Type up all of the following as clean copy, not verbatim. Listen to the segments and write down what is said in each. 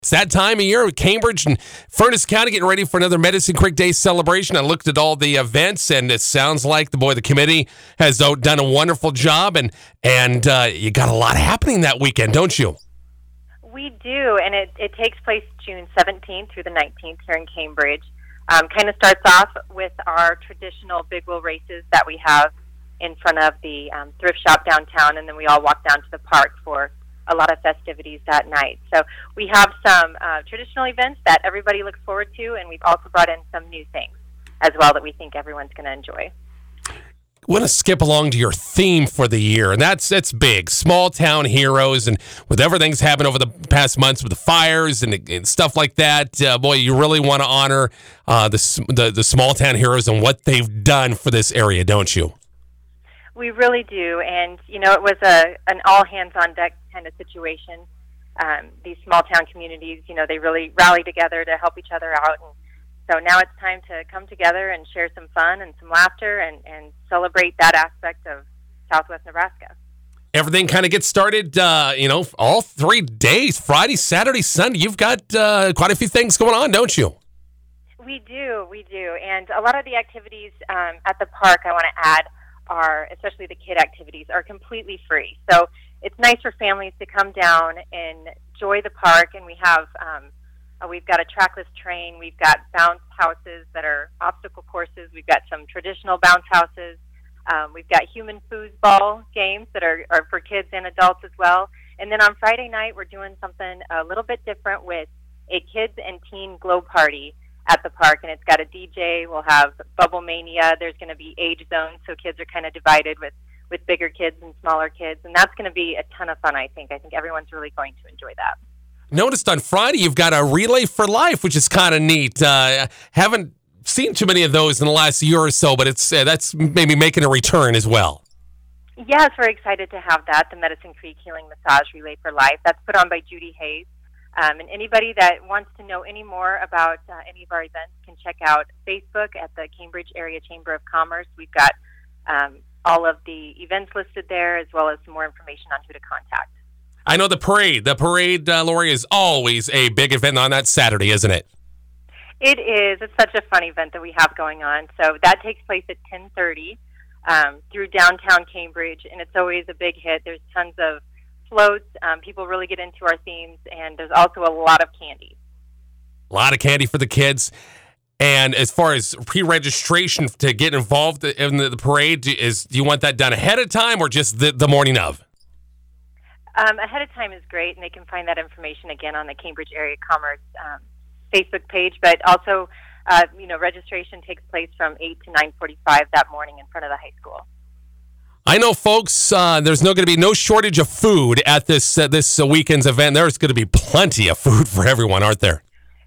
It's that time of year with Cambridge and Furnace County getting ready for another Medicine Creek Day celebration. I looked at all the events, and it sounds like the committee has done a wonderful job, and you got a lot happening that weekend, don't you? We do, and it takes place June 17th through the 19th here in Cambridge. Kind of starts off with our traditional Big Wheel races that we have in front of the thrift shop downtown, and then we all walk down to the park for a lot of festivities that night. So we have some traditional events that everybody looks forward to, and we've also brought in some new things as well that we think everyone's going to enjoy. I want to skip along to your theme for the year, and that's big. Small town heroes, and with everything's happened over the past months with the fires and stuff like that, boy, you really want to honor the small town heroes and what they've done for this area, don't you? We really do, and it was an all hands on deck kind of situation. These small town communities, they really rally together to help each other out, and so now it's time to come together and share some fun and some laughter and celebrate that aspect of Southwest Nebraska. Everything kind of gets started, all 3 days, Friday, Saturday, Sunday. You've got quite a few things going on, don't you? We do, and a lot of the activities at the park, I want to add, especially the kid activities, are completely free. So it's nice for families to come down and enjoy the park, and we have we've got a trackless train, we've got bounce houses that are obstacle courses, we've got some traditional bounce houses, we've got human foosball games that are for kids and adults as well. And then on Friday night, we're doing something a little bit different with a kids and teen glow party at the park, and it's got a DJ. We'll have Bubble Mania. There's going to be age zones, so kids are kind of divided with bigger kids and smaller kids, and that's going to be a ton of fun, I think. I think everyone's really going to enjoy that. Noticed on Friday you've got a Relay for Life, which is kind of neat. Haven't seen too many of those in the last year or so, but that's maybe making a return as well. Yes, we're excited to have that, the Medicine Creek Healing Massage Relay for Life. That's put on by Judy Hayes. And anybody that wants to know any more about any of our events can check out Facebook at the Cambridge Area Chamber of Commerce. We've got all of the events listed there, as well as some more information on who to contact. I know the parade. The parade, Lori, is always a big event on that Saturday, isn't it? It is. It's such a fun event that we have going on. So that takes place at 10:30 through downtown Cambridge, and it's always a big hit. There's tons of floats. People really get into our themes, and there's also a lot of candy. A lot of candy for the kids. And as far as pre-registration to get involved in the parade, do you want that done ahead of time or just the morning of? Ahead of time is great, and they can find that information again on the Cambridge Area Commerce Facebook page. But also, registration takes place from 8 to 9:45 that morning in front of the high school. I know, folks, there's going to be no shortage of food at this weekend's event. There's going to be plenty of food for everyone, aren't there?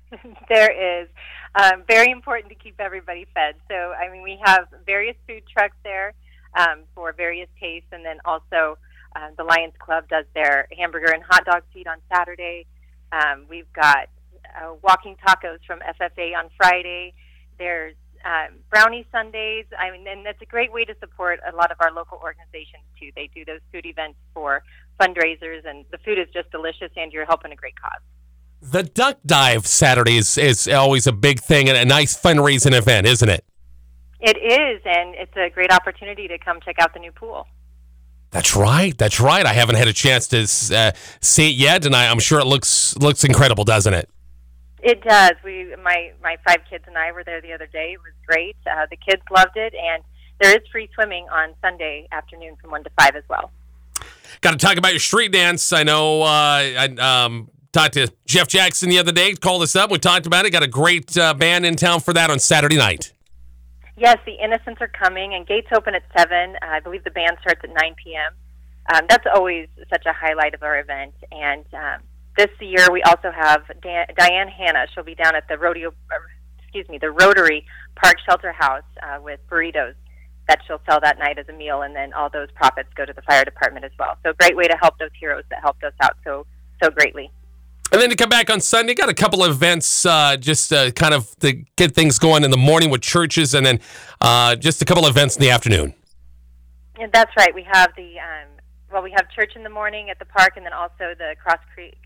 There is. Very important to keep everybody fed. So, we have various food trucks there for various tastes, and then also the Lions Club does their hamburger and hot dog feed on Saturday. We've got walking tacos from FFA on Friday. There's brownie Sundays. And that's a great way to support a lot of our local organizations, too. They do those food events for fundraisers, and the food is just delicious, and you're helping a great cause. The Duck Dive Saturday is always a big thing and a nice fundraising event, isn't it? It is, and it's a great opportunity to come check out the new pool. That's right. I haven't had a chance to see it yet, and I'm sure it looks incredible, doesn't it? It does. My 5 kids and I were there the other day. It was great. The kids loved it, and there is free swimming on Sunday afternoon from 1 to 5 as well. Got to talk about your street dance. I know I talked to Jeff Jackson the other day, called us up. We talked about it. Got a great band in town for that on Saturday night. Yes, the Innocents are coming, and gates open at 7. I believe the band starts at 9 p.m. That's always such a highlight of our event, and this year we also have Diane Hanna. She'll be down at the the Rotary Park Shelter House with burritos that she'll sell that night as a meal, and then all those profits go to the fire department as well. So a great way to help those heroes that helped us out so greatly. And then to come back on Sunday, got a couple of events just kind of to get things going in the morning with churches, and then just a couple of events in the afternoon. And that's right. We have we have church in the morning at the park, and then also the Cross Creek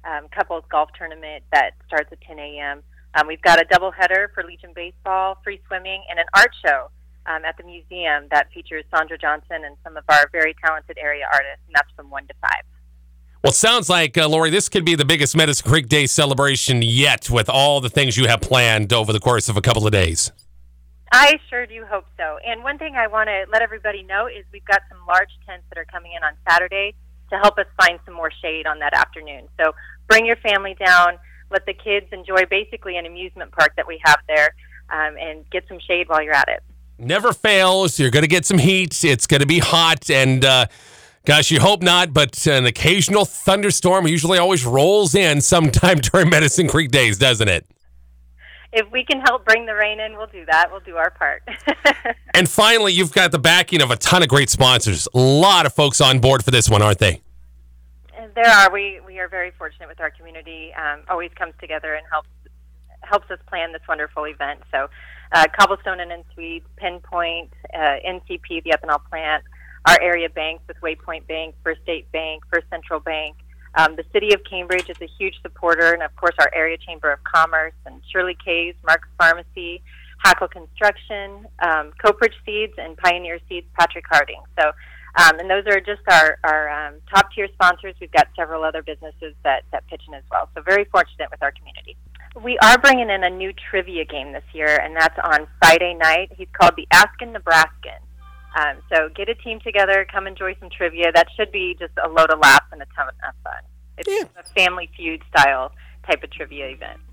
couples golf tournament that starts at 10 a.m. We've got a doubleheader for Legion Baseball, free swimming, and an art show at the museum that features Sandra Johnson and some of our very talented area artists, and that's from 1 to 5. Well, it sounds like, Lori, this could be the biggest Medicine Creek Day celebration yet with all the things you have planned over the course of a couple of days. I sure do hope so. And one thing I want to let everybody know is we've got some large tents that are coming in on Saturday to help us find some more shade on that afternoon. So bring your family down, let the kids enjoy basically an amusement park that we have there, and get some shade while you're at it. Never fails. You're going to get some heat. It's going to be hot, and gosh, you hope not, but an occasional thunderstorm usually always rolls in sometime during Medicine Creek Days, doesn't it? If we can help bring the rain in, we'll do that. We'll do our part. And finally, you've got the backing of a ton of great sponsors. A lot of folks on board for this one, aren't they? There are. We are very fortunate with our community. Always comes together and helps us plan this wonderful event. So Cobblestone and Suites, Pinpoint, NCP, the ethanol plant, our area banks with Waypoint Bank, First State Bank, First Central Bank. The City of Cambridge is a huge supporter, and of course our Area Chamber of Commerce, and Shirley K's, Mark's Pharmacy, Hackle Construction, Copridge Seeds, and Pioneer Seeds, Patrick Harding. So, and those are just our top-tier sponsors. We've got several other businesses that pitch in as well. So very fortunate with our community. We are bringing in a new trivia game this year, and that's on Friday night. He's called the Askin' Nebraskan. So get a team together, come enjoy some trivia. That should be just a load of laughs and a ton of fun. It's a Family Feud style type of trivia event.